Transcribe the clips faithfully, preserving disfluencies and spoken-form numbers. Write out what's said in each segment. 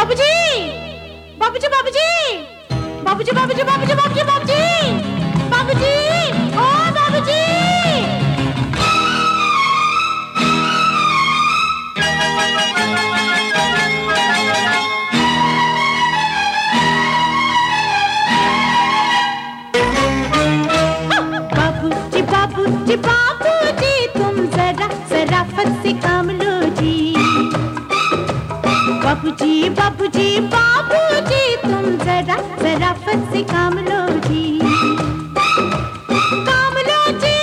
बाबूजी, बाबूजी, बाबूजी, बाबूजी, बाबूजी, बाबूजी, बाबूजी, बाबूजी, बाबूजी, ओ बाबूजी। बाबूजी, बाबूजी, बाबूजी, तुम जरा शराफत से काम लो जी। बाबूजी, बाबूजी, बाबूजी, तुम जरा शराफत से काम लो जी। काम लो जी।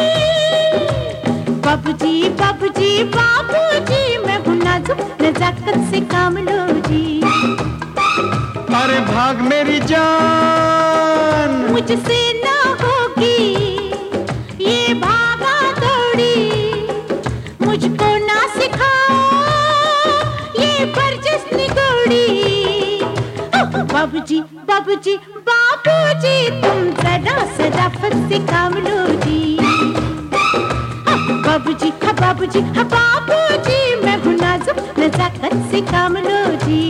बाबूजी, बाबूजी, बाबूजी, मैं हूँ नाजुक, नजाकत से काम लो जी। अरे भाग मेरी जान, मुझसे ना होगी ये भागा दौड़ी, मुझको ना सिखाओ ये बरजस निगोड़ी। बाबूजी, बाबूजी, बाबूजी, तुम जरा शराफत से काम लो जी। बाबूजी, हाँ बाबूजी, हाँ बाबूजी, मैं हूँ नाजुक, नजाकत से काम लो जी।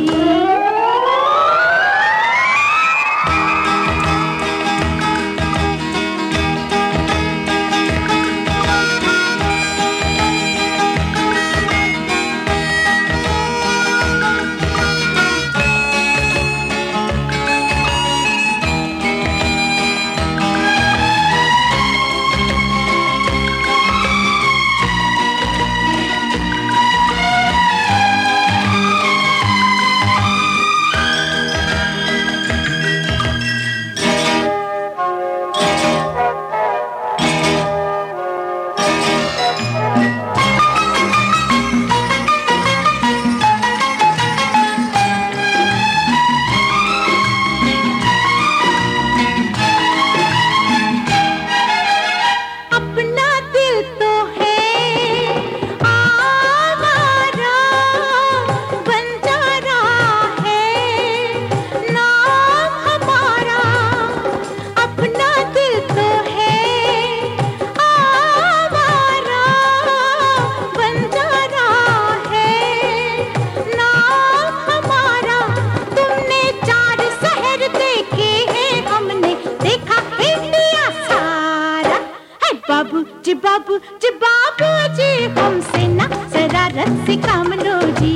बाबूजी, बाबूजी, बाबूजी, हमसे ना शरारत से काम लो जी।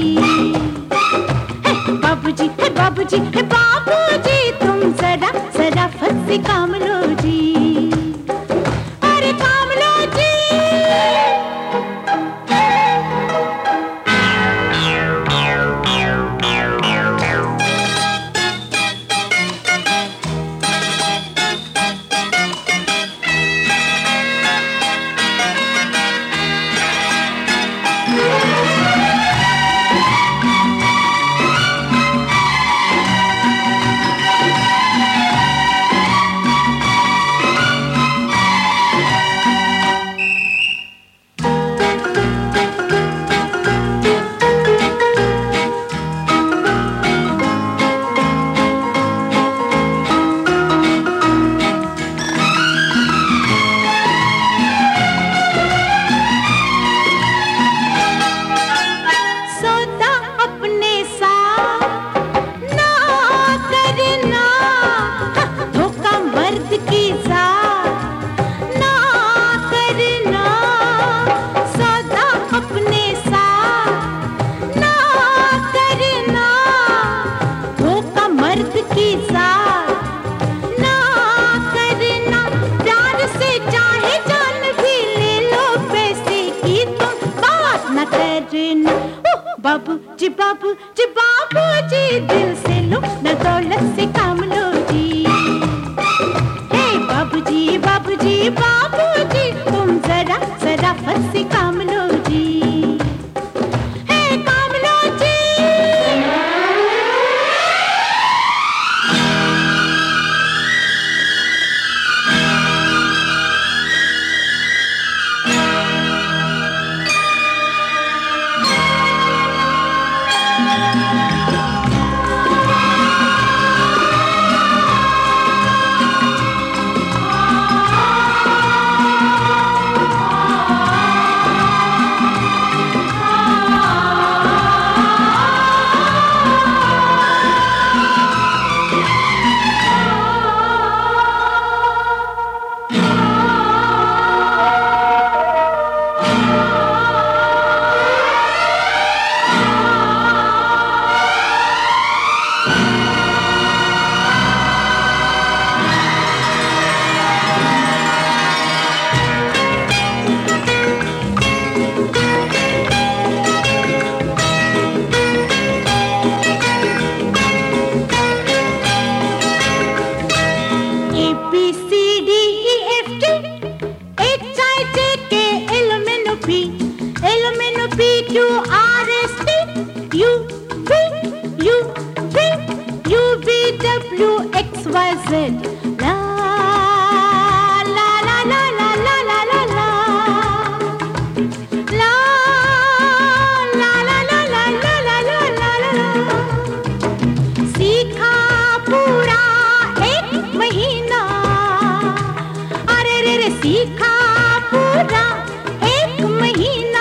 बाबूजी, हे बाबूजी, हे बाबूजी, तुम जरा शराफत से काम लो जी। अरे काम लो जी। बाबूजी, बाबूजी, बाबूजी, दिल से लो न दौलत से काम लो जी। हे बाबूजी, बाबूजी, बाबूजी, तुम जरा शराफत से काम लो जी। हे काम लो जी। U V U V U V W X Y Z. La la la la la la la la la la la la la la la la la la. सीखा पूरा एक महीना, अरे रे रे सीखा पूरा एक महीना,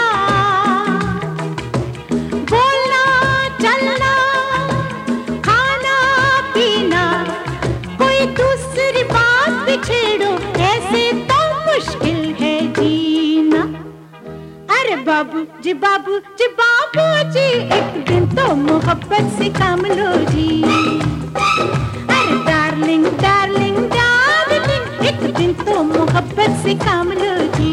बोलना चलना खाना पीना, कोई दूसरी बात भी छेड़ो ऐसे तो मुश्किल है जीना। अरे बाबू जी बाबू जी बाबू जी एक दिन तो मोहब्बत से काम लो जी। अरे डार्लिंग डार्लिंग डार्लिंग एक दिन तो मोहब्बत से काम लो जी।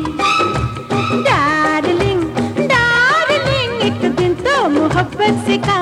डार्लिंग डार्लिंग एक दिन तो मोहब्बत से काम